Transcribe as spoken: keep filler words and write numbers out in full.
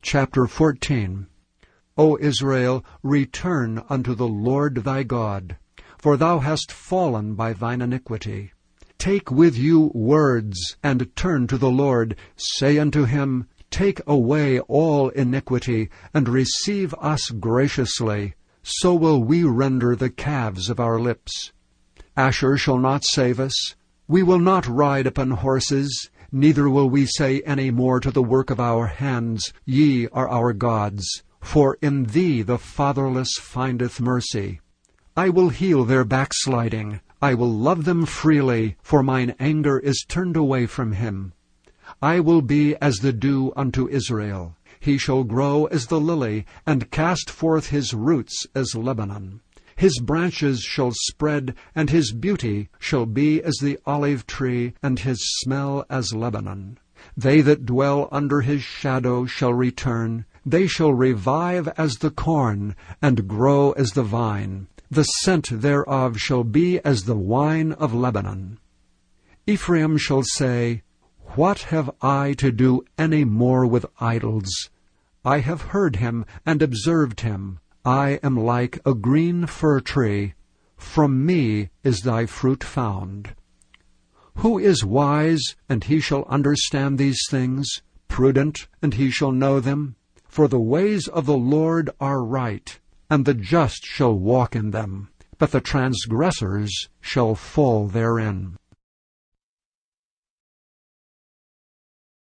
Chapter fourteen. O Israel, return unto the Lord thy God, for thou hast fallen by thine iniquity. Take with you words, and turn to the Lord. Say unto him, Take away all iniquity, and receive us graciously. So will we render the calves of our lips. Asher shall not save us. We will not ride upon horses, neither will we say any more to the work of our hands, Ye are our gods. For in thee the fatherless findeth mercy. I will heal their backsliding. I will love them freely, for mine anger is turned away from him. I will be as the dew unto Israel. He shall grow as the lily, and cast forth his roots as Lebanon. His branches shall spread, and his beauty shall be as the olive tree, and his smell as Lebanon. They that dwell under his shadow shall return. They shall revive as the corn, and grow as the vine. The scent thereof shall be as the wine of Lebanon. Ephraim shall say, What have I to do any more with idols? I have heard him and observed him. I am like a green fir tree. From me is thy fruit found. Who is wise, and he shall understand these things? Prudent, and he shall know them? For the ways of the Lord are right, and the just shall walk in them, but the transgressors shall fall therein.